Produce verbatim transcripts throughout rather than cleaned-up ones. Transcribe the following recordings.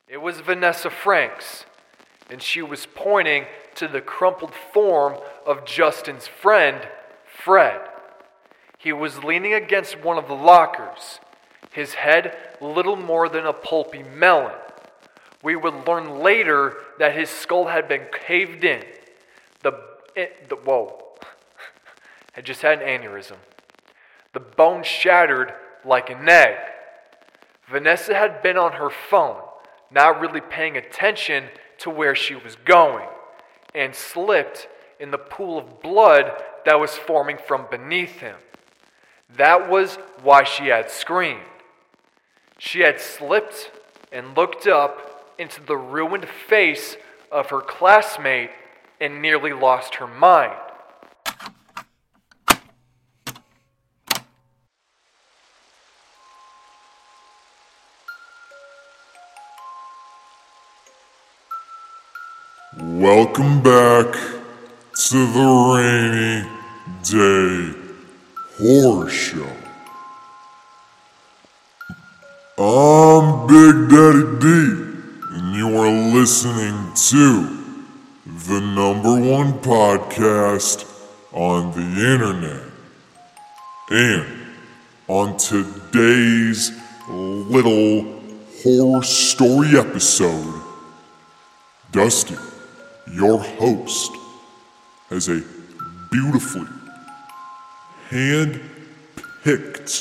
It was Vanessa Franks, and she was pointing to the crumpled form of Justin's friend, Fred. He was leaning against one of the lockers, his head little more than a pulpy melon. We would learn later that his skull had been caved in. The, it, the whoa, I just had an aneurysm. The bone shattered like an egg. Vanessa had been on her phone, not really paying attention to where she was going, and slipped in the pool of blood that was forming from beneath him. That was why she had screamed. She had slipped and looked up into the ruined face of her classmate and nearly lost her mind. Welcome back to the Rainy Day Horror Show. I'm Big Daddy D, and you are listening to the number one podcast on the internet. And on today's little horror story episode, Dusty, your host, has a beautifully hand-picked,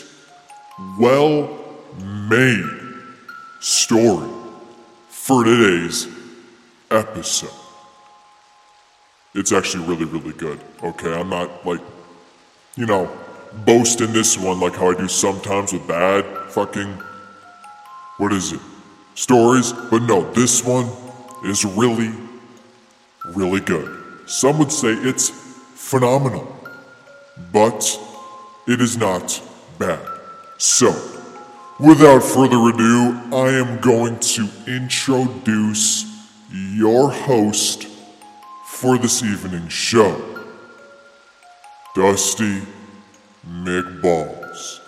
well-made story for today's episode. It's actually really, really good, okay? I'm not, like, you know, boasting this one like how I do sometimes with bad fucking, what is it, stories? But no, this one is really, really good. Some would say it's phenomenal, but it is not bad. So, without further ado, I am going to introduce your host for this evening's show, Dusty McBalls,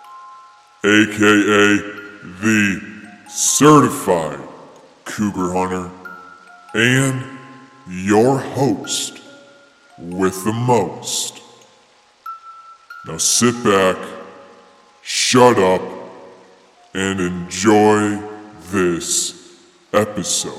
aka the Certified Cougar Hunter, and your host with the most. Now sit back, shut up, and enjoy this episode.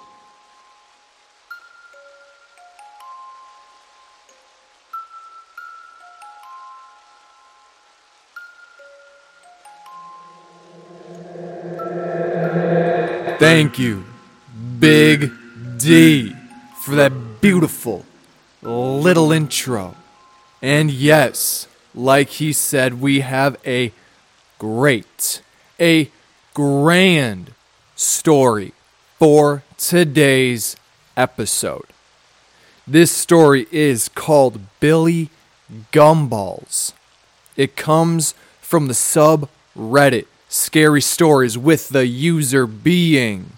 Thank you, Big D, for that beautiful little intro. And yes, like he said, we have a great, a grand story for today's episode. This story is called Billy Gumballs. It comes from the subreddit Scary Stories with the user being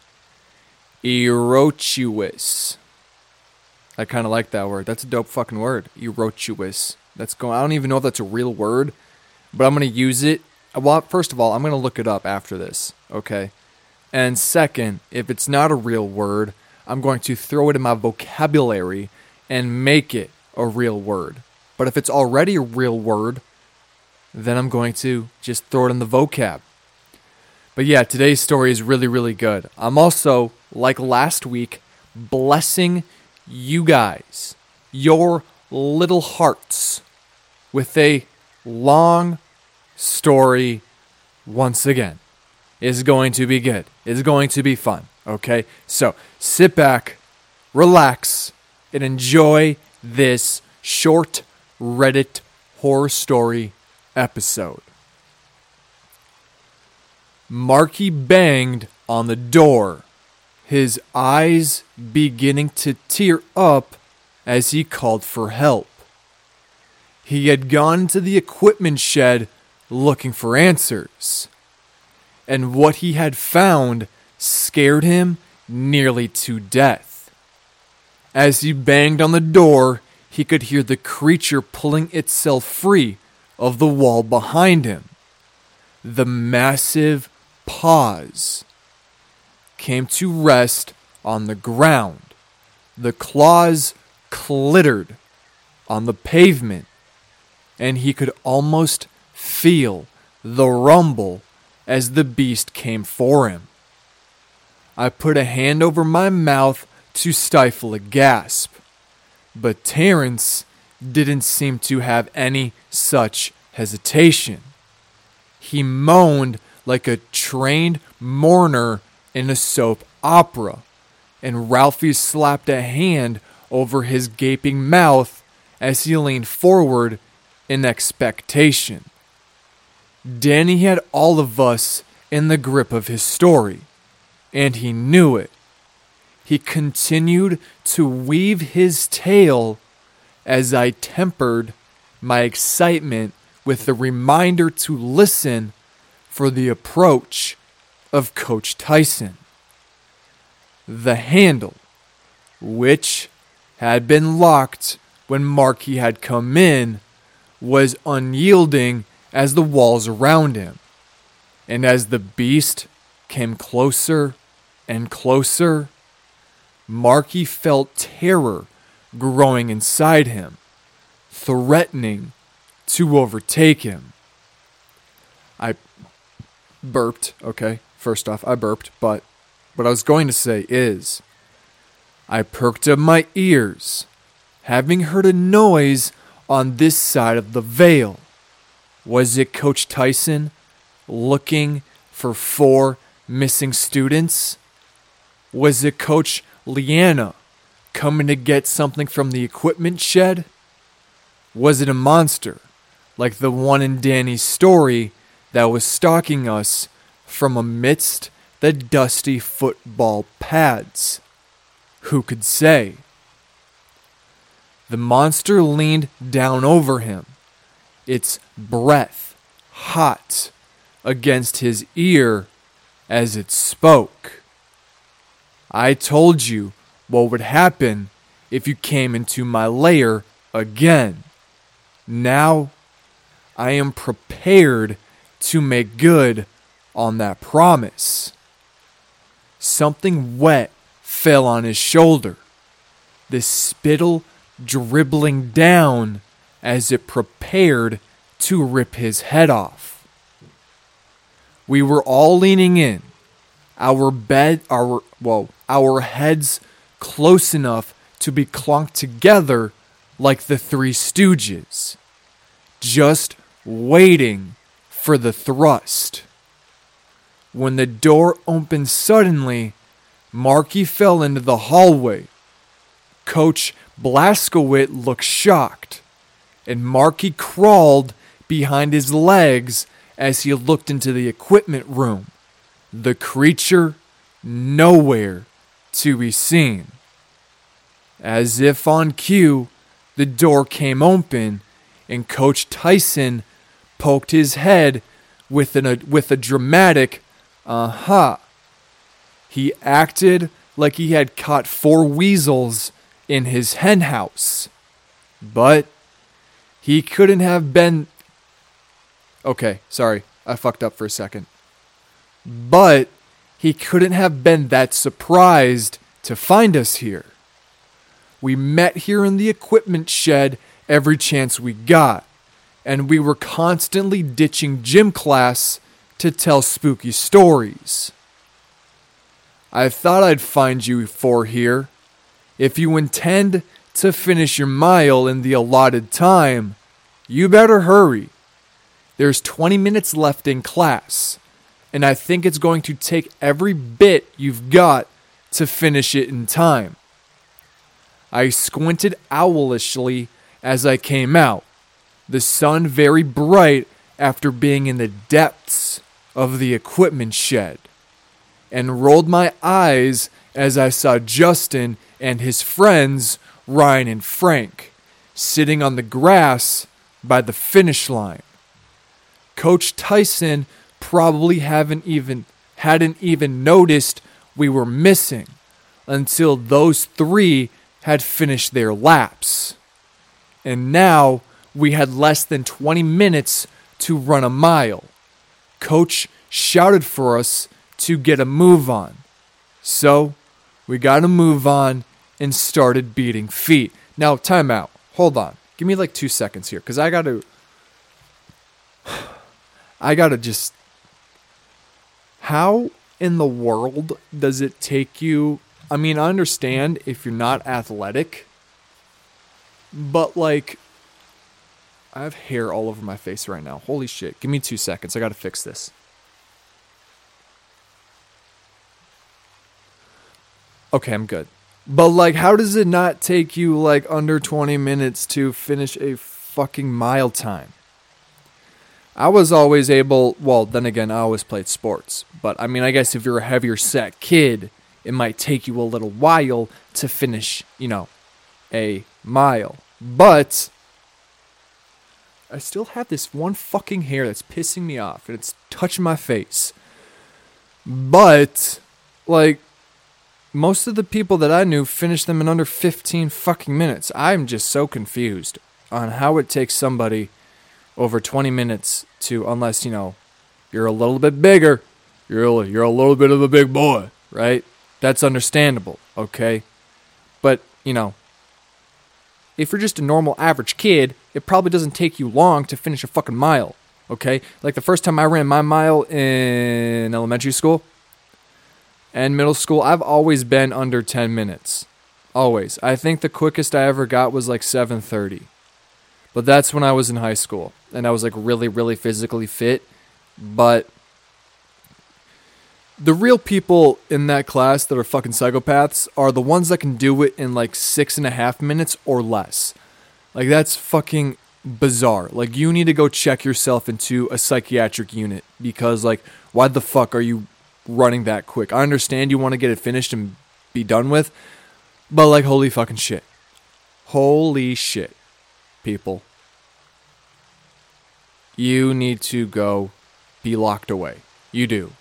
Erotuous. I kind of like that word. That's a dope fucking word. Erotuous. That's going. I don't even know if that's a real word, but I'm going to use it. Well, first of all, I'm going to look it up after this, okay? And second, if it's not a real word, I'm going to throw it in my vocabulary and make it a real word. But if it's already a real word, then I'm going to just throw it in the vocab. But yeah, today's story is really, really good. I'm also, like last week, blessing you guys, your little hearts, with a long story once again. It's going to be good. It's going to be fun, okay? So sit back, relax, and enjoy this short Reddit horror story episode. Marky banged on the door, his eyes beginning to tear up as he called for help. He had gone to the equipment shed looking for answers, and what he had found scared him nearly to death. As he banged on the door, he could hear the creature pulling itself free of the wall behind him. The massive paws came to rest on the ground. The claws clittered on the pavement, and he could almost feel the rumble as the beast came for him. I put a hand over my mouth to stifle a gasp, but Terrence didn't seem to have any such hesitation. He moaned like a trained mourner in a soap opera, and Ralphie slapped a hand over his gaping mouth as he leaned forward in expectation. Danny had all of us in the grip of his story, and he knew it. He continued to weave his tale as I tempered my excitement with the reminder to listen for the approach of Coach Tyson. The handle, which had been locked when Marky had come in, was unyielding as the walls around him, and as the beast came closer and closer, Marky felt terror growing inside him, threatening to overtake him. I burped, okay, first off, I burped, but what I was going to say is, I perked up my ears, having heard a noise on this side of the veil. Was it Coach Tyson looking for four missing students? Was it Coach Leanna coming to get something from the equipment shed? Was it a monster like the one in Danny's story that was stalking us from amidst the dusty football pads? Who could say? The monster leaned down over him, its breath hot against his ear as it spoke. I told you what would happen if you came into my lair again. Now, I am prepared to make good on that promise. Something wet fell on his shoulder, the spittle dribbling down as it prepared to rip his head off. We were all leaning in, our bed, our well, our heads close enough to be clunked together like the Three Stooges, just waiting for the thrust. When the door opened suddenly, Marky fell into the hallway. Coach Blaskowitz looked shocked, and Marky crawled behind his legs as he looked into the equipment room. The creature nowhere to be seen. As if on cue, the door came open, and Coach Tyson poked his head with, an, a, with a dramatic, uh-huh. He acted like he had caught four weasels in his henhouse. But he couldn't have been... Okay, sorry, I fucked up for a second. But he couldn't have been that surprised to find us here. We met here in the equipment shed every chance we got, and we were constantly ditching gym class to tell spooky stories. I thought I'd find you four here. If you intend to finish your mile in the allotted time, you better hurry. There's twenty minutes left in class, and I think it's going to take every bit you've got to finish it in time. I squinted owlishly as I came out, the sun very bright after being in the depths of the equipment shed, and rolled my eyes as I saw Justin and his friends, Ryan and Frank, sitting on the grass by the finish line. Coach Tyson probably haven't even hadn't even noticed we were missing until those three had finished their laps. And now we had less than twenty minutes to run a mile. Coach shouted for us to get a move on. So, we gotta move on and started beating feet. Now, time out. Hold on. Give me like two seconds here, because I gotta... I gotta just... How in the world does it take you... I mean, I understand if you're not athletic, but like... I have hair all over my face right now. Holy shit. Give me two seconds. I gotta fix this. Okay, I'm good. But like, how does it not take you like under twenty minutes to finish a fucking mile time? I was always able, well, then again, I always played sports. But I mean, I guess if you're a heavier set kid, it might take you a little while to finish, you know, a mile. But I still have this one fucking hair that's pissing me off, and it's touching my face. But, like, most of the people that I knew finished them in under fifteen fucking minutes. I'm just so confused on how it takes somebody over twenty minutes to, unless, you know, you're a little bit bigger, you're a, you're a little bit of a big boy, right? That's understandable, okay? But, you know, if you're just a normal average kid, it probably doesn't take you long to finish a fucking mile, okay? Like the first time I ran my mile in elementary school and middle school, I've always been under ten minutes. Always. I think the quickest I ever got was like seven thirty. But that's when I was in high school and I was like really, really physically fit. But the real people in that class that are fucking psychopaths are the ones that can do it in like six and a half minutes or less. Like, that's fucking bizarre. Like, you need to go check yourself into a psychiatric unit because, like, why the fuck are you running that quick? I understand you want to get it finished and be done with, but, like, holy fucking shit. Holy shit, people. You need to go be locked away. You do.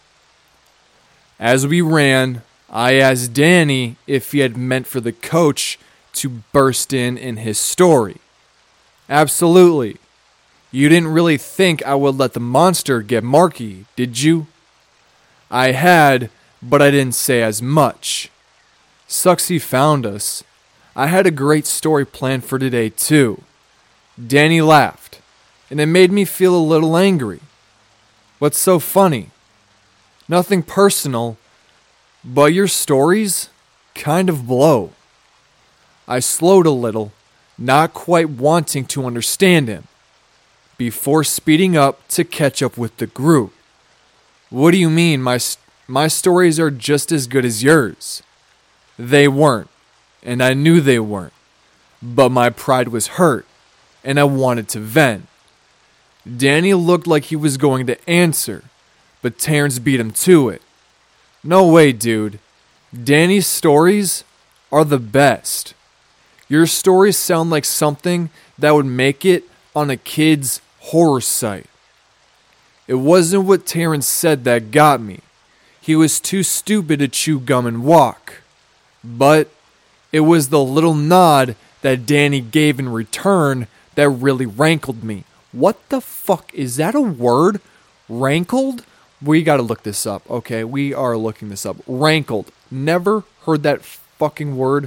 As we ran, I asked Danny if he had meant for the coach to burst in in his story. Absolutely. You didn't really think I would let the monster get Marky, did you? I had, but I didn't say as much. Sucks he found us. I had a great story planned for today, too. Danny laughed, and it made me feel a little angry. What's so funny? Nothing personal, but your stories kind of blow. I slowed a little, not quite wanting to understand him, before speeding up to catch up with the group. What do you mean my my stories are just as good as yours? They weren't, and I knew they weren't, but my pride was hurt, and I wanted to vent. Danny looked like he was going to answer, but Terrence beat him to it. No way, dude. Danny's stories are the best. Your stories sound like something that would make it on a kid's horror site. It wasn't what Terrence said that got me. He was too stupid to chew gum and walk. But it was the little nod that Danny gave in return that really rankled me. What the fuck? Is that a word? Rankled? We gotta look this up, okay? We are looking this up. Rankled. Never heard that fucking word.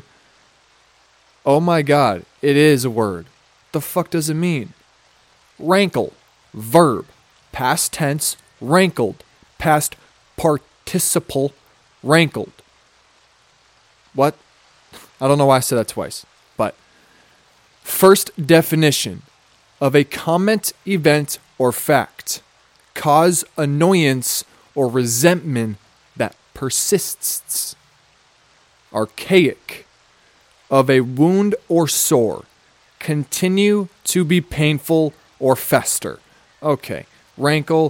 Oh my god, it is a word. The fuck does it mean? Rankle. Verb. Past tense. Rankled. Past participle. Rankled. What? I don't know why I said that twice. But first definition of a comment, event, or fact. Cause annoyance or resentment that persists. Archaic. Of a wound or sore. Continue to be painful or fester. Okay. Rankle.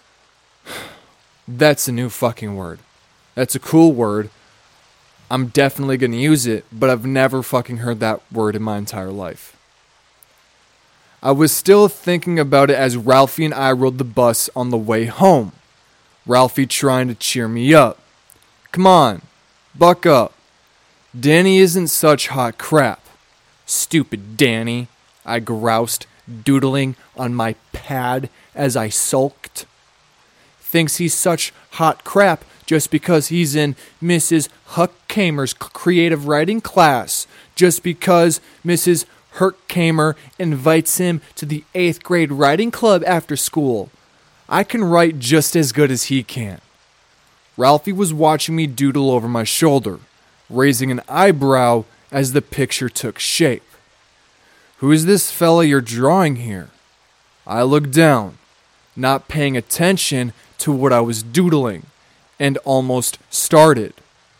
That's a new fucking word. That's a cool word. I'm definitely going to use it, but I've never fucking heard that word in my entire life. I was still thinking about it as Ralphie and I rode the bus on the way home. Ralphie trying to cheer me up. Come on, buck up. Danny isn't such hot crap. Stupid Danny, I groused, doodling on my pad as I sulked. Thinks he's such hot crap just because he's in Missus Huckkamer's creative writing class, just because Missus Herkkamer invites him to the eighth grade writing club after school. I can write just as good as he can. Ralphie was watching me doodle over my shoulder, raising an eyebrow as the picture took shape. Who is this fella you're drawing here? I looked down, not paying attention to what I was doodling, and almost started.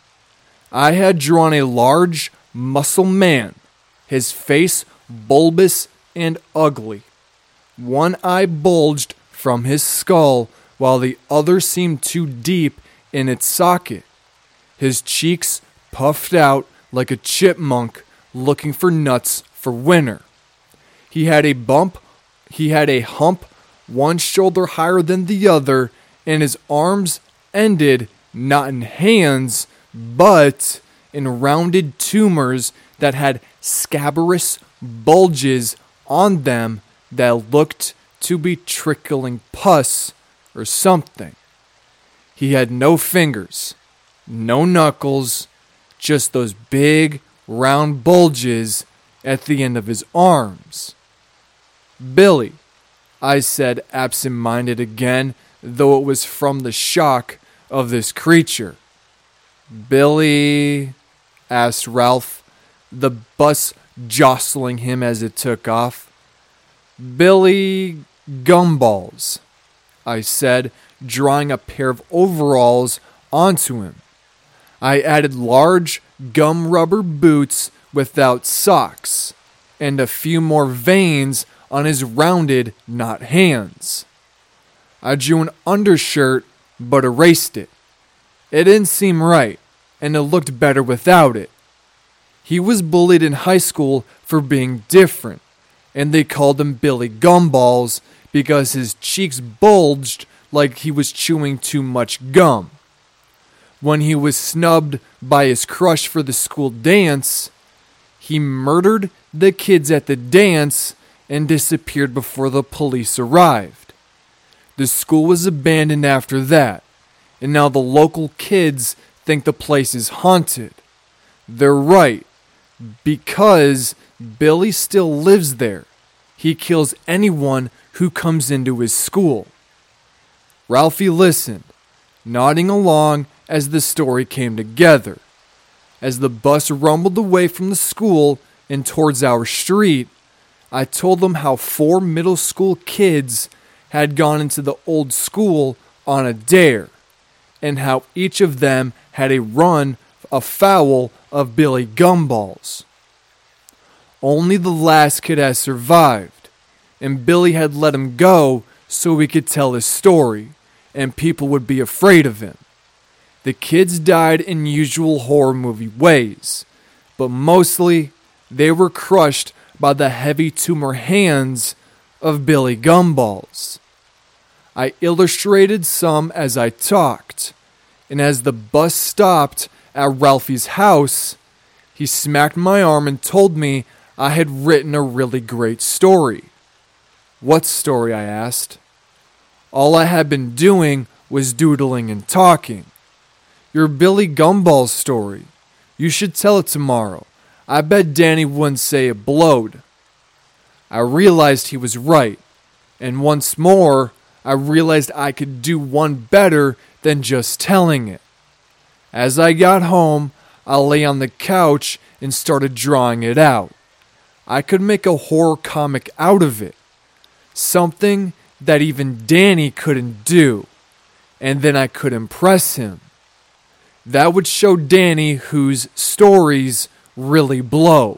I had drawn a large, muscle man, his face bulbous and ugly. One eye bulged from his skull, while the other seemed too deep in its socket. His cheeks puffed out like a chipmunk looking for nuts for winter. He had a bump, he had a hump, one shoulder higher than the other, and his arms ended not in hands, but in rounded tumors that had scabrous bulges on them that looked to be trickling pus or something. He had no fingers, no knuckles, just those big, round bulges at the end of his arms. Billy, I said, absent-minded again, though it was from the shock of this creature. Billy, asked Ralph, the bus jostling him as it took off. Billy Gumballs, I said, drawing a pair of overalls onto him. I added large gum rubber boots without socks, and a few more veins on his rounded, not hands. I drew an undershirt, but erased it. It didn't seem right, and it looked better without it. He was bullied in high school for being different, and they called him Billy Gumballs because his cheeks bulged like he was chewing too much gum. When he was snubbed by his crush for the school dance, he murdered the kids at the dance and disappeared before the police arrived. The school was abandoned after that, and now the local kids think the place is haunted. They're right, because Billy still lives there. He kills anyone who comes into his school. Ralphie listened, nodding along as the story came together. As the bus rumbled away from the school and towards our street, I told them how four middle school kids had gone into the old school on a dare, and how each of them had a run afoul of Billy Gumballs. Only the last kid has survived, and Billy had let him go so he could tell his story, and people would be afraid of him. The kids died in usual horror movie ways, but mostly they were crushed by the heavy tumor hands of Billy Gumballs. I illustrated some as I talked, and as the bus stopped at Ralphie's house, he smacked my arm and told me I had written a really great story. What story? I asked. All I had been doing was doodling and talking. Your Billy Gumballs story. You should tell it tomorrow. I bet Danny wouldn't say it blowed. I realized he was right, and once more, I realized I could do one better than just telling it. As I got home, I lay on the couch and started drawing it out. I could make a horror comic out of it. Something that even Danny couldn't do. And then I could impress him. That would show Danny whose stories really blow.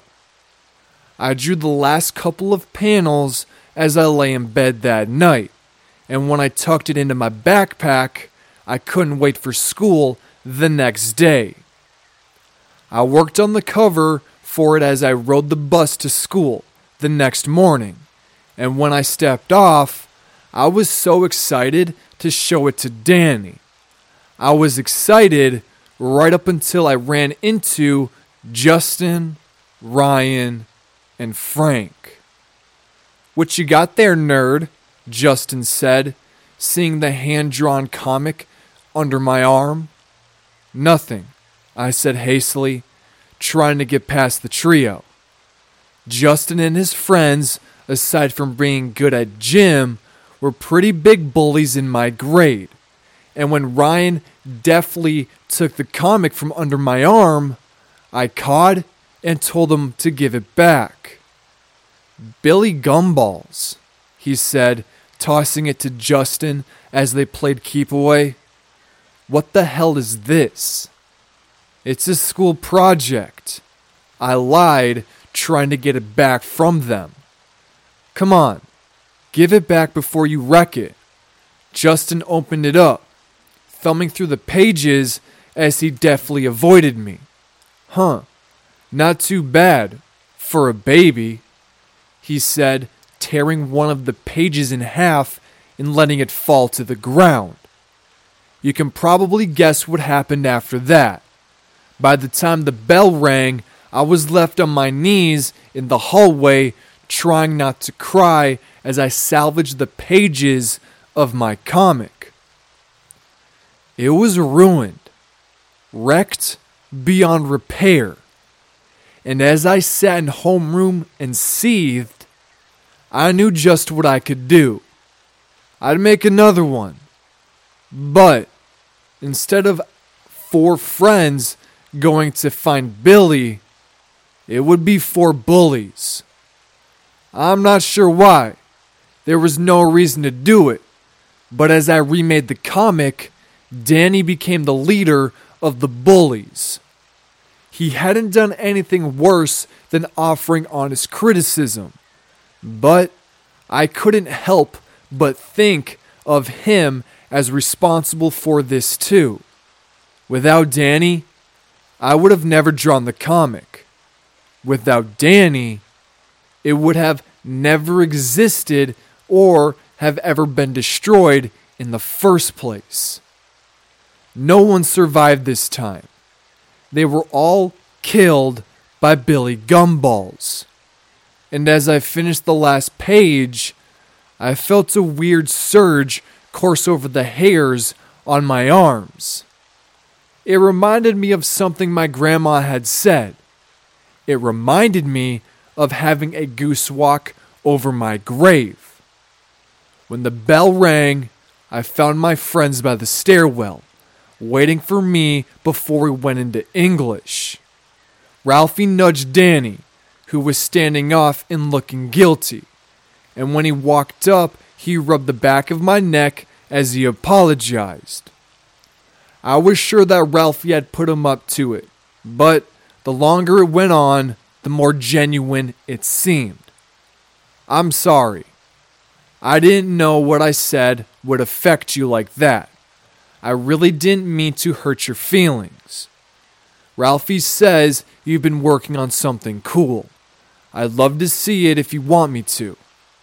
I drew the last couple of panels as I lay in bed that night, and when I tucked it into my backpack, I couldn't wait for school the next day. I worked on the cover for it as I rode the bus to school the next morning, and when I stepped off, I was so excited to show it to Danny. I was excited right up until I ran into Justin, Ryan, and Frank. What you got there, nerd? Justin said, seeing the hand-drawn comic under my arm. Nothing, I said hastily, trying to get past the trio. Justin and his friends, aside from being good at gym, were pretty big bullies in my grade. And when Ryan deftly took the comic from under my arm, I cawed and told him to give it back. Billy Gumballs, he said, tossing it to Justin as they played keep away. What the hell is this? It's a school project. I lied, trying to get it back from them. Come on, give it back before you wreck it. Justin opened it up, thumbing through the pages as he deftly avoided me. Huh, not too bad for a baby, he said, tearing one of the pages in half and letting it fall to the ground. You can probably guess what happened after that. By the time the bell rang, I was left on my knees in the hallway, trying not to cry as I salvaged the pages of my comic. It was ruined, wrecked beyond repair. And as I sat in homeroom and seethed, I knew just what I could do. I'd make another one. But instead of four friends going to find Billy, it would be four bullies. I'm not sure why. There was no reason to do it. But as I remade the comic, Danny became the leader of the bullies. He hadn't done anything worse than offering honest criticism. But I couldn't help but think of him as responsible for this too. Without Danny, I would have never drawn the comic. Without Danny, it would have never existed or have ever been destroyed in the first place. No one survived this time. They were all killed by Billy Gumballs. And as I finished the last page, I felt a weird surge course over the hairs on my arms. It reminded me of something my grandma had said. It reminded me of having a goose walk over my grave. When the bell rang, I found my friends by the stairwell, waiting for me before we went into English. Ralphie nudged Danny, who was standing off and looking guilty, and when he walked up, he rubbed the back of my neck as he apologized. I was sure that Ralphie had put him up to it, but the longer it went on, the more genuine it seemed. I'm sorry. I didn't know what I said would affect you like that. I really didn't mean to hurt your feelings. Ralphie says you've been working on something cool. I'd love to see it if you want me to.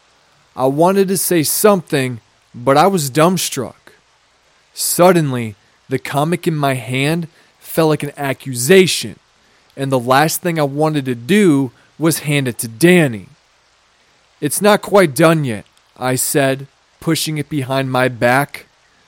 I wanted to say something, but I was dumbstruck. Suddenly, the comic in my hand felt like an accusation, and the last thing I wanted to do was hand it to Danny. It's not quite done yet, I said, pushing it behind my back.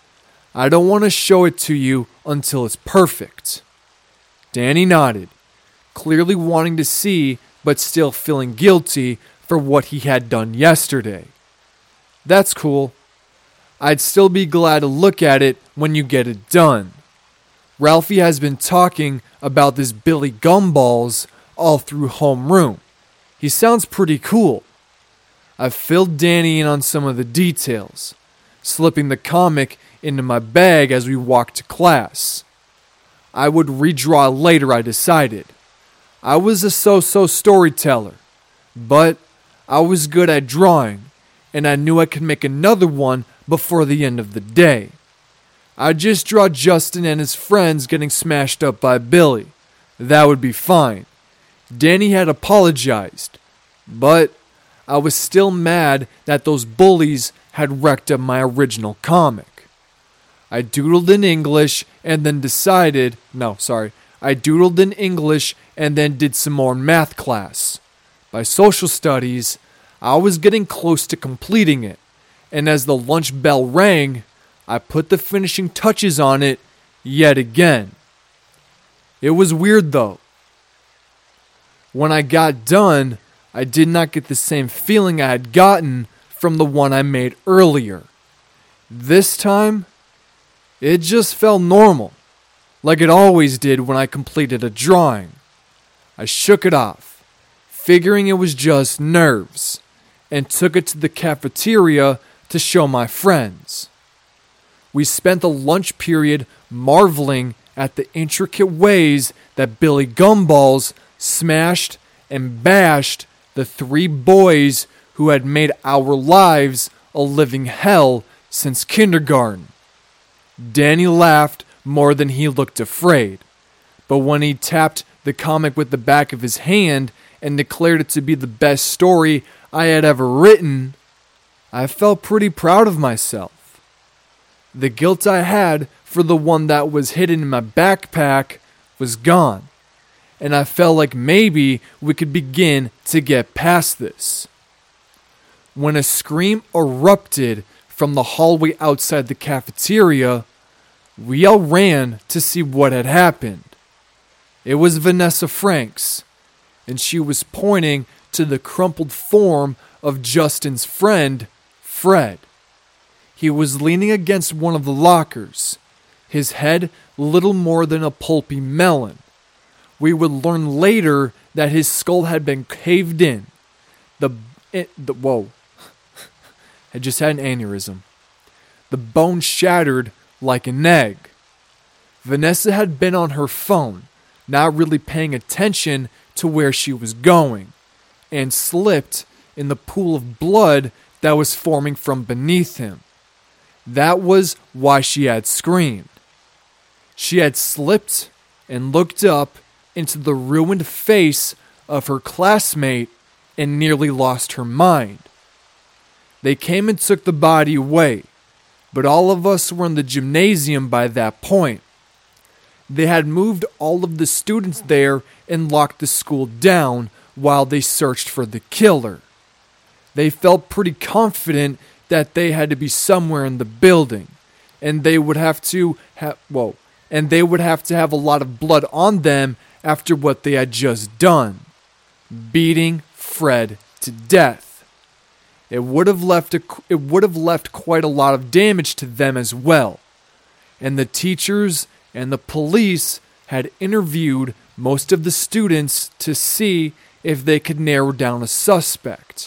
I don't want to show it to you until it's perfect. Danny nodded, clearly wanting to see but still feeling guilty for what he had done yesterday. That's cool. I'd still be glad to look at it when you get it done. Ralphie has been talking about this Billy Gumballs all through homeroom. He sounds pretty cool. I've filled Danny in on some of the details, slipping the comic into my bag as we walked to class. I would redraw later, I decided. I was a so-so storyteller, but I was good at drawing, and I knew I could make another one before the end of the day. I'd just draw Justin and his friends getting smashed up by Billy. That would be fine. Danny had apologized, but I was still mad that those bullies had wrecked up my original comic. I doodled in English and then decided, no, sorry, I doodled in English and then did some more in math class. By social studies, I was getting close to completing it, and as the lunch bell rang, I put the finishing touches on it yet again. It was weird though. When I got done, I did not get the same feeling I had gotten from the one I made earlier. This time, it just felt normal, like it always did when I completed a drawing. I shook it off, figuring it was just nerves, and took it to the cafeteria to show my friends. We spent the lunch period marveling at the intricate ways that Billy Gumballs smashed and bashed the three boys who had made our lives a living hell since kindergarten. Danny laughed more than he looked afraid, but when he tapped the comic with the back of his hand and declared it to be the best story I had ever written, I felt pretty proud of myself. The guilt I had for the one that was hidden in my backpack was gone, and I felt like maybe we could begin to get past this. When a scream erupted from the hallway outside the cafeteria, we all ran to see what had happened. It was Vanessa Franks, and she was pointing to the crumpled form of Justin's friend, Fred. He was leaning against one of the lockers, his head little more than a pulpy melon. We would learn later that his skull had been caved in. The, it, the whoa, I just had an aneurysm. The bone shattered like an egg. Vanessa had been on her phone, not really paying attention to where she was going, and slipped in the pool of blood that was forming from beneath him. That was why she had screamed. She had slipped and looked up into the ruined face of her classmate and nearly lost her mind. They came and took the body away, but all of us were in the gymnasium by that point. They had moved all of the students there and locked the school down while they searched for the killer. They felt pretty confident that they had to be somewhere in the building, and they would have to have whoa, and they would have to have a lot of blood on them after what they had just done, beating Fred to death. It would have left a, it would have left quite a lot of damage to them as well, and the teachers and the police had interviewed most of the students to see if they could narrow down a suspect.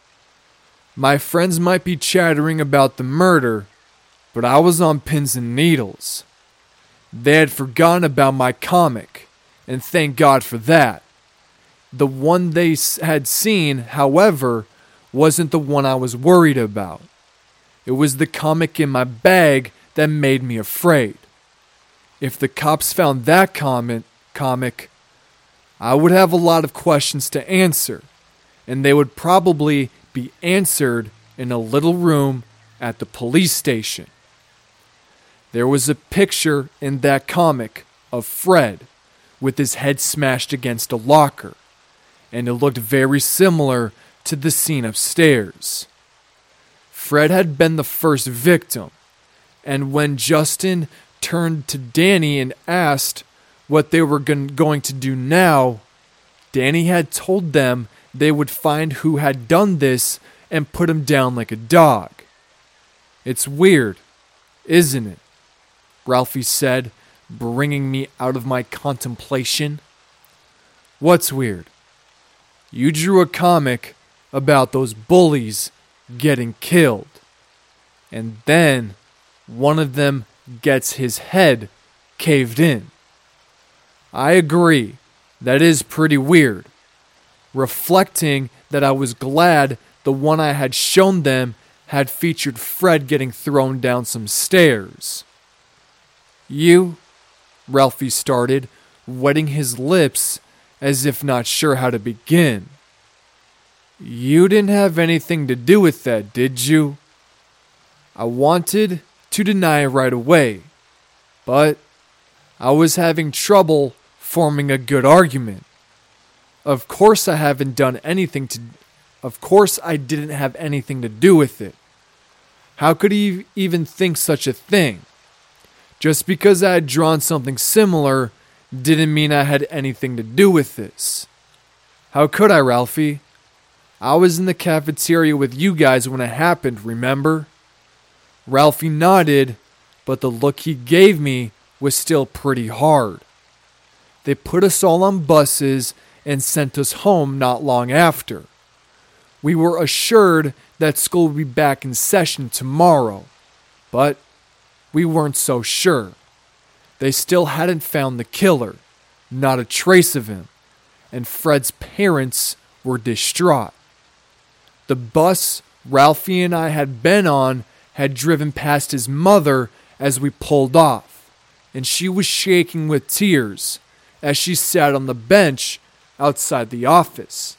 My friends might be chattering about the murder, but I was on pins and needles. They had forgotten about my comic, and thank God for that. The one they had seen, however, wasn't the one I was worried about. It was the comic in my bag that made me afraid. If the cops found that comic, comic, I would have a lot of questions to answer, and they would probably be answered in a little room at the police station. There was a picture in that comic of Fred with his head smashed against a locker, and it looked very similar to the scene upstairs. Fred had been the first victim, and when Justin turned to Danny and asked what they were going to do now, Danny had told them they would find who had done this and put him down like a dog. It's weird, isn't it? Ralphie said, bringing me out of my contemplation. What's weird? You drew a comic about those bullies getting killed, and then one of them gets his head caved in. I agree, that is pretty weird. Reflecting that I was glad the one I had shown them had featured Fred getting thrown down some stairs. You, Ralphie started, wetting his lips as if not sure how to begin. You didn't have anything to do with that, did you? I wanted to deny it right away, but I was having trouble forming a good argument. Of course I haven't done anything to... Of course I didn't have anything to do with it. How could he even think such a thing? Just because I had drawn something similar didn't mean I had anything to do with this. How could I, Ralphie? I was in the cafeteria with you guys when it happened, remember? Ralphie nodded, but the look he gave me was still pretty hard. They put us all on buses and sent us home not long after. We were assured that school would be back in session tomorrow, but we weren't so sure. They still hadn't found the killer, not a trace of him, and Fred's parents were distraught. The bus Ralphie and I had been on had driven past his mother as we pulled off, and she was shaking with tears as she sat on the bench outside the office.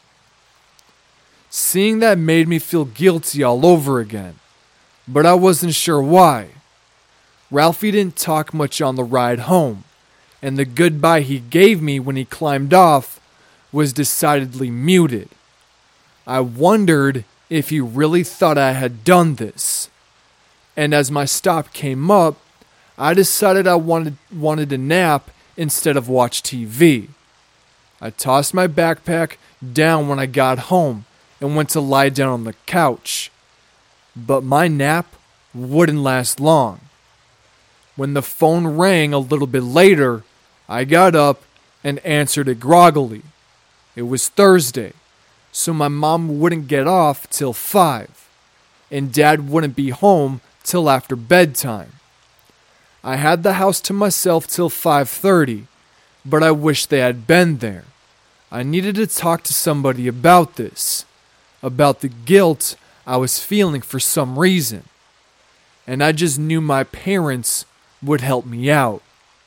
Seeing that made me feel guilty all over again, but I wasn't sure why. Ralphie didn't talk much on the ride home, and the goodbye he gave me when he climbed off was decidedly muted. I wondered if he really thought I had done this, and as my stop came up, I decided I wanted, wanted to nap instead of watch T V. I tossed my backpack down when I got home and went to lie down on the couch. But my nap wouldn't last long. When the phone rang a little bit later, I got up and answered it groggily. It was Thursday, so my mom wouldn't get off till five, and Dad wouldn't be home till after bedtime. I had the house to myself till five thirty, but I wished they had been there. I needed to talk to somebody about this, about the guilt I was feeling for some reason, and I just knew my parents would help me out.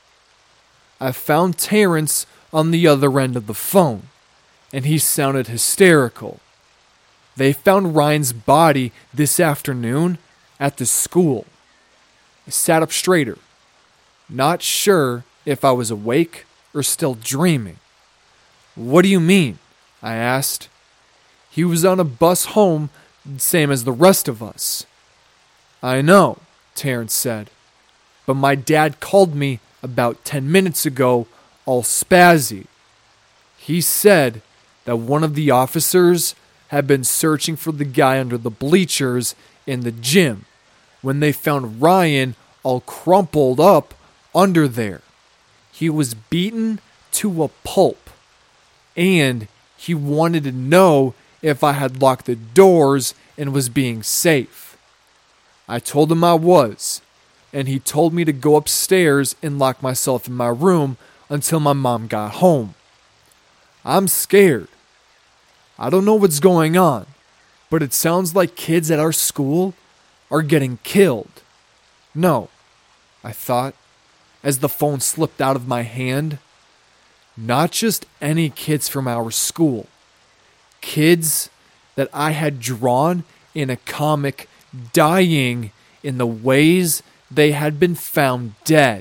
I found Terrence on the other end of the phone, and he sounded hysterical. They found Ryan's body this afternoon at the school. I sat up straighter, not sure if I was awake or still dreaming. What do you mean? I asked. He was on a bus home, same as the rest of us. I know, Terrence said, but my dad called me about ten minutes ago all spazzy. He said that one of the officers had been searching for the guy under the bleachers in the gym when they found Ryan all crumpled up under there. He was beaten to a pulp, and he wanted to know if I had locked the doors and was being safe. I told him I was, and he told me to go upstairs and lock myself in my room until my mom got home. I'm scared. I don't know what's going on, but it sounds like kids at our school are getting killed. No, I thought, as the phone slipped out of my hand. Not just any kids from our school. Kids that I had drawn in a comic dying in the ways they had been found dead.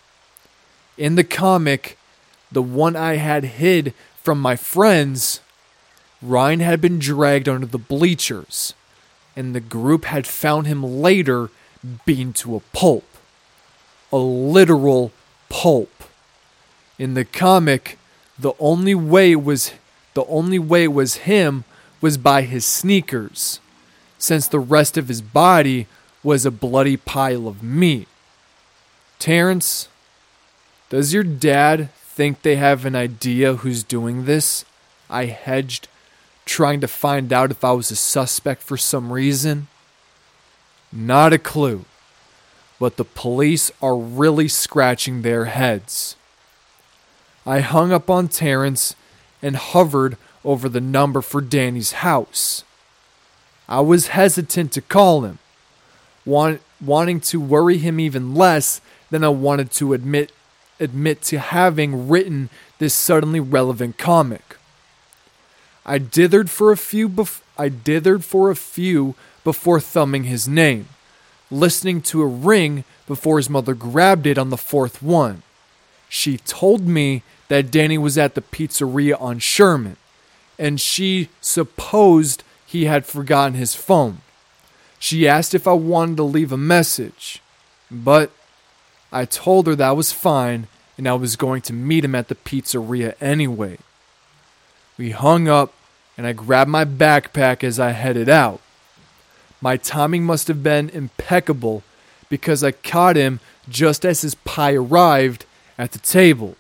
In the comic, the one I had hid from my friends, Ryan had been dragged under the bleachers, and the group had found him later beaten to a pulp. A literal pulp. In the comic, the only way was the only way was him was by his sneakers, since the rest of his body was a bloody pile of meat. Terrence, does your dad think they have an idea who's doing this? I hedged, trying to find out if I was a suspect for some reason. Not a clue, but the police are really scratching their heads. I hung up on Terrence and hovered over the number for Danny's house. I was hesitant to call him, want, wanting to worry him even less than I wanted to admit admit to having written this suddenly relevant comic. I dithered for a few bef- I dithered for a few before thumbing his name, listening to a ring before his mother grabbed it on the fourth one. She told me that Danny was at the pizzeria on Sherman, and she supposed he had forgotten his phone. She asked if I wanted to leave a message, but I told her that was fine and I was going to meet him at the pizzeria anyway. We hung up, and I grabbed my backpack as I headed out. My timing must have been impeccable because I caught him just as his pie arrived at the table.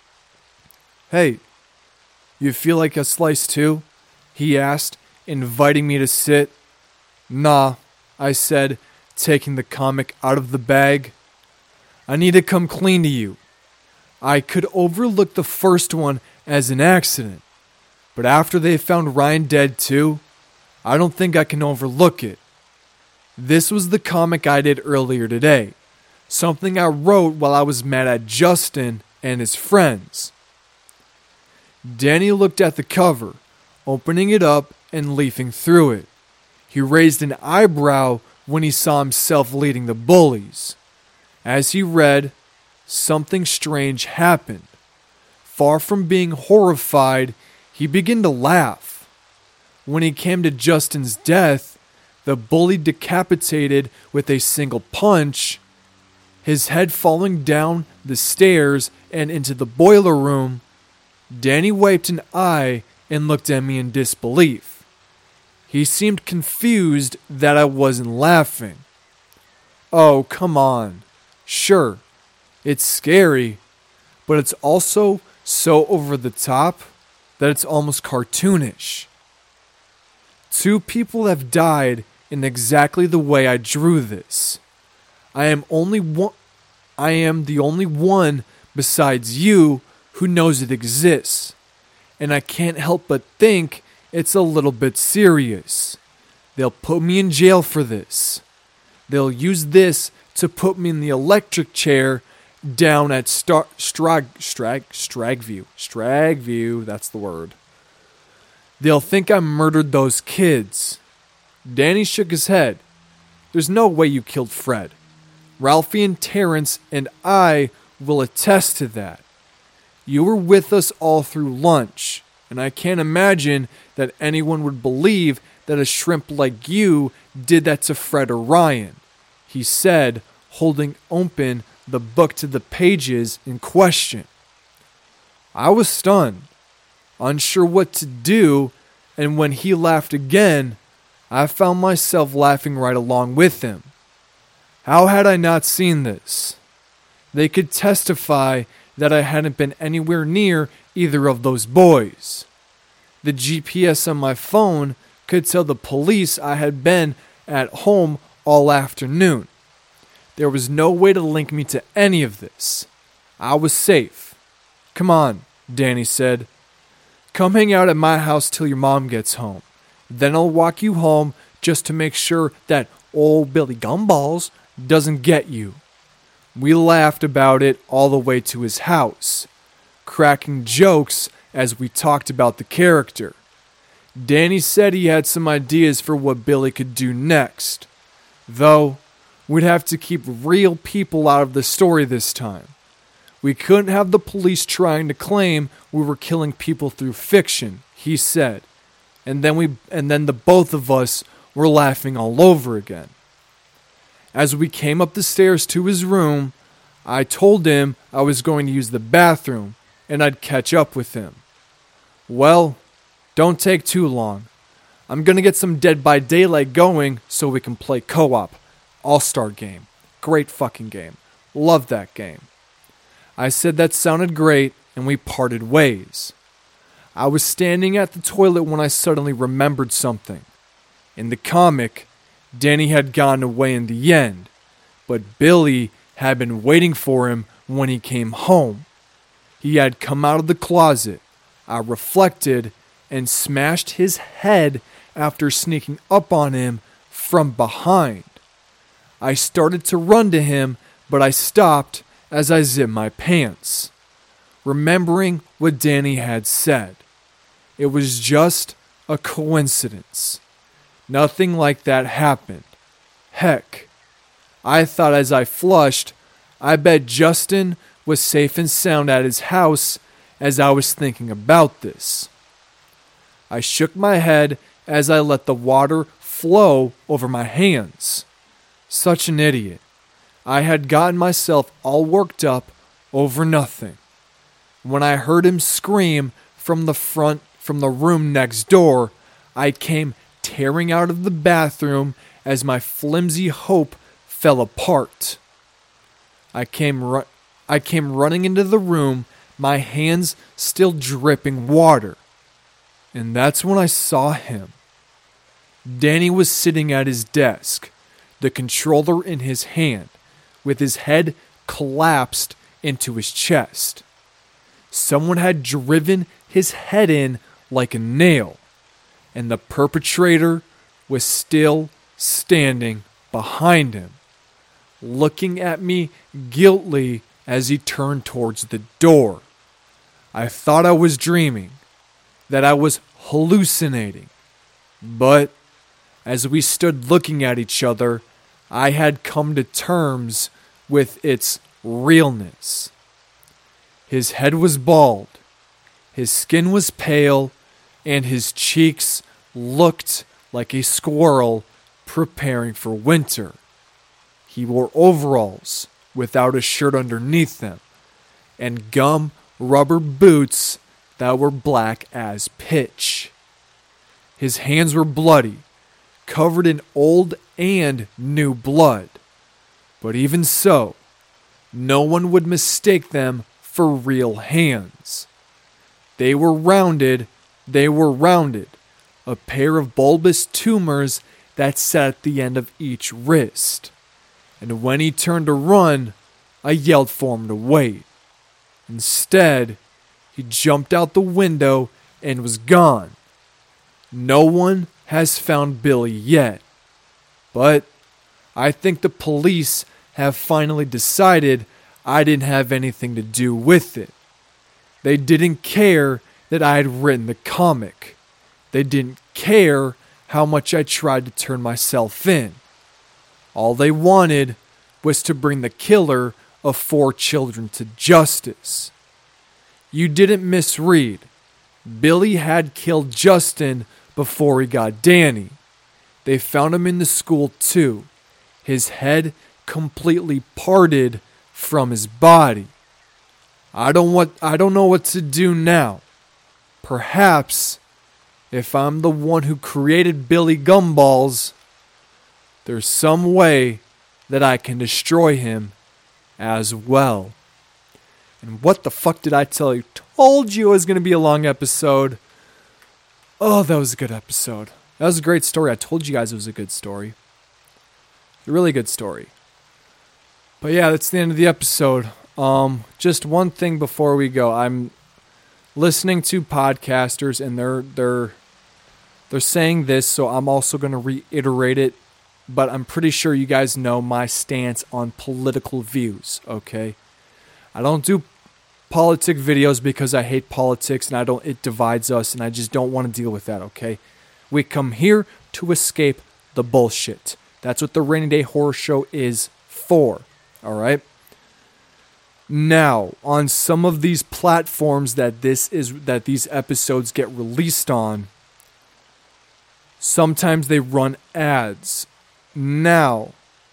"Hey, you feel like a slice too?" he asked, inviting me to sit. "Nah," I said, taking the comic out of the bag. "I need to come clean to you. I could overlook the first one as an accident, but after they found Ryan dead too, I don't think I can overlook it. This was the comic I did earlier today, something I wrote while I was mad at Justin and his friends." Danny looked at the cover, opening it up and leafing through it. He raised an eyebrow when he saw himself leading the bullies. As he read, something strange happened. Far from being horrified, he began to laugh. When he came to Justin's death, the bully decapitated with a single punch, his head falling down the stairs and into the boiler room, Danny wiped an eye and looked at me in disbelief. He seemed confused that I wasn't laughing. "Oh, come on. Sure, it's scary, but it's also so over the top that it's almost cartoonish. Two people have died in exactly the way I drew this. I am only one I am the only one besides you who knows it exists, and I can't help but think it's a little bit serious. They'll put me in jail for this. They'll use this to put me in the electric chair down at Star- Strag Strag Stragview. Stragview, that's the word. They'll think I murdered those kids." Danny shook his head. "There's no way you killed Fred. Ralphie and Terrence and I will attest to that. You were with us all through lunch, and I can't imagine that anyone would believe that a shrimp like you did that to Fred or Ryan," he said, holding open the book to the pages in question. I was stunned, unsure what to do, and when he laughed again, I found myself laughing right along with him. How had I not seen this? They could testify that I hadn't been anywhere near either of those boys. The G P S on my phone could tell the police I had been at home all afternoon. There was no way to link me to any of this. I was safe. "Come on," Danny said. "Come hang out at my house till your mom gets home. Then I'll walk you home just to make sure that old Billy Gumballs doesn't get you." We laughed about it all the way to his house, cracking jokes as we talked about the character. Danny said he had some ideas for what Billy could do next, though we'd have to keep real people out of the story this time. We couldn't have the police trying to claim we were killing people through fiction, he said, and then we and then the both of us were laughing all over again. As we came up the stairs to his room, I told him I was going to use the bathroom and I'd catch up with him. "Well, don't take too long. I'm going to get some Dead by Daylight going so we can play co-op. All-star game. Great fucking game. Love that game." I said that sounded great and we parted ways. I was standing at the toilet when I suddenly remembered something. In the comic, Danny had gone away in the end, but Billy had been waiting for him when he came home. He had come out of the closet, I reflected, and smashed his head after sneaking up on him from behind. I started to run to him, but I stopped as I zipped my pants, remembering what Danny had said. It was just a coincidence. Nothing like that happened. Heck, I thought as I flushed, I bet Justin was safe and sound at his house as I was thinking about this. I shook my head as I let the water flow over my hands. Such an idiot. I had gotten myself all worked up over nothing. When I heard him scream from the front, from the room next door, I came tearing out of the bathroom as my flimsy hope fell apart. I came ru- I came running into the room, my hands still dripping water. And that's when I saw him. Danny was sitting at his desk, the controller in his hand, with his head collapsed into his chest. Someone had driven his head in like a nail, and the perpetrator was still standing behind him, looking at me guiltily as he turned towards the door. I thought I was dreaming, that I was hallucinating, but as we stood looking at each other, I had come to terms with its realness. His head was bald, his skin was pale, and his cheeks looked like a squirrel preparing for winter. He wore overalls without a shirt underneath them, and gum rubber boots that were black as pitch. His hands were bloody, covered in old and new blood. But even so, no one would mistake them for real hands. They were rounded, they were rounded, a pair of bulbous tumors that sat at the end of each wrist. And when he turned to run, I yelled for him to wait. Instead, he jumped out the window and was gone. No one has found Billy yet, but I think the police have finally decided I didn't have anything to do with it. They didn't care that I had written the comic. They didn't care how much I tried to turn myself in. All they wanted was to bring the killer of four children to justice. You didn't misread. Billy had killed Justin before he got Danny. They found him in the school too, his head completely parted from his body. I don't want I don't know what to do now. Perhaps if I'm the one who created Billy Gumballs, there's some way that I can destroy him as well. And what the fuck did I tell you? Told you it was going to be a long episode. Oh, that was a good episode. That was a great story. I told you guys it was a good story. A really good story. But yeah, that's the end of the episode. Um, just one thing before we go. I'm listening to podcasters and they're they're they're saying this, so I'm also going to reiterate it. But I'm pretty sure you guys know my stance on political views, okay? I don't do politic videos because I hate politics and I don't it divides us and I just don't want to deal with that, okay? We come here to escape the bullshit. That's what the Rainy Day Horror Show is for, all right? Now, on some of these platforms that this is that these episodes get released on, sometimes they run ads. Now,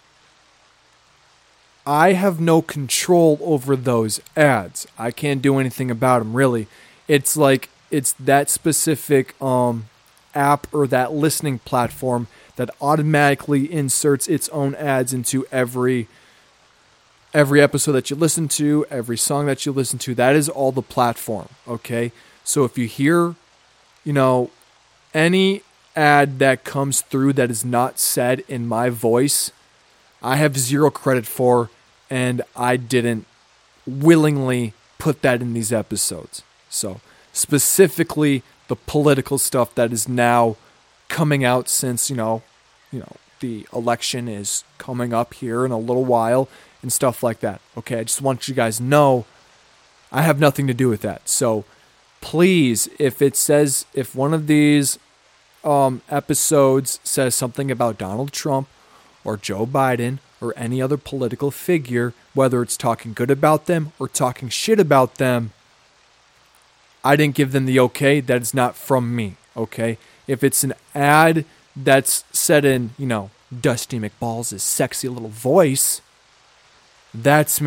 I have no control over those ads. I can't do anything about them, really. It's like it's that specific um, app or that listening platform that automatically inserts its own ads into every every episode that you listen to, every song that you listen to. That is all the platform, okay? So if you hear, you know, any ad that comes through that is not said in my voice, I have zero credit for, and I didn't willingly put that in these episodes. So specifically the political stuff that is now coming out since, you know, you know, the election is coming up here in a little while and stuff like that. Okay, I just want you guys to know I have nothing to do with that. So please, if it says, if one of these um, episodes says something about Donald Trump or Joe Biden or any other political figure, whether it's talking good about them or talking shit about them, I didn't give them the okay. That is not from me, okay? If it's an ad that's said in, you know, Dusty McBall's sexy little voice, that's me,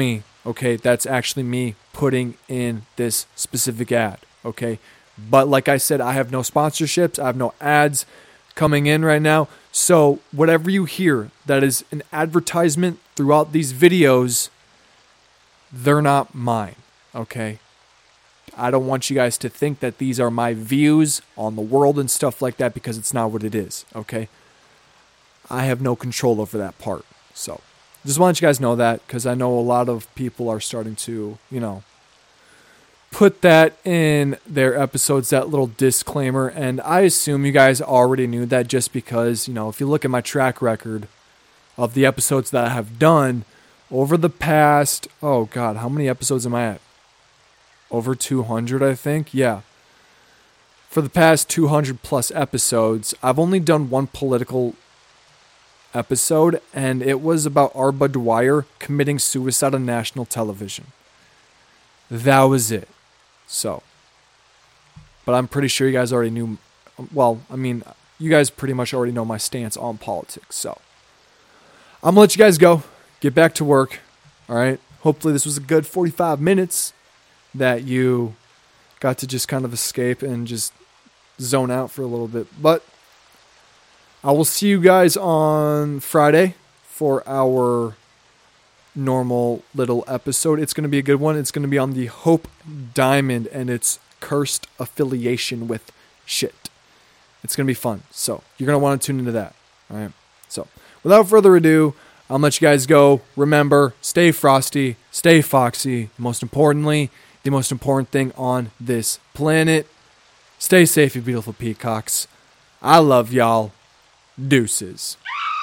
Okay, that's actually me putting in this specific ad. Okay, but like I said, I have no sponsorships. I have no ads coming in right now. So whatever you hear that is an advertisement throughout these videos, they're not mine. Okay, I don't want you guys to think that these are my views on the world and stuff like that, because it's not what it is. Okay, I have no control over that part. So just want you guys know that, because I know a lot of people are starting to, you know, put that in their episodes, that little disclaimer. And I assume you guys already knew that, just because, you know, if you look at my track record of the episodes that I have done over the past, oh God, how many episodes am I at? Over two hundred, I think. Yeah. For the past two hundred plus episodes, I've only done one political episode, and it was about Arba Dwyer committing suicide on national television. That was it. So, but I'm pretty sure you guys already knew, well, I mean, you guys pretty much already know my stance on politics. So, I'm gonna let you guys go. Get back to work. All right. Hopefully this was a good forty-five minutes that you got to just kind of escape and just zone out for a little bit. But I will see you guys on Friday for our normal little episode. It's going to be a good one. It's going to be on the Hope Diamond and its cursed affiliation with shit. It's going to be fun. So you're going to want to tune into that. All right. So without further ado, I'll let you guys go. Remember, stay frosty, stay foxy. Most importantly, the most important thing on this planet, stay safe, you beautiful peacocks. I love y'all. Deuces.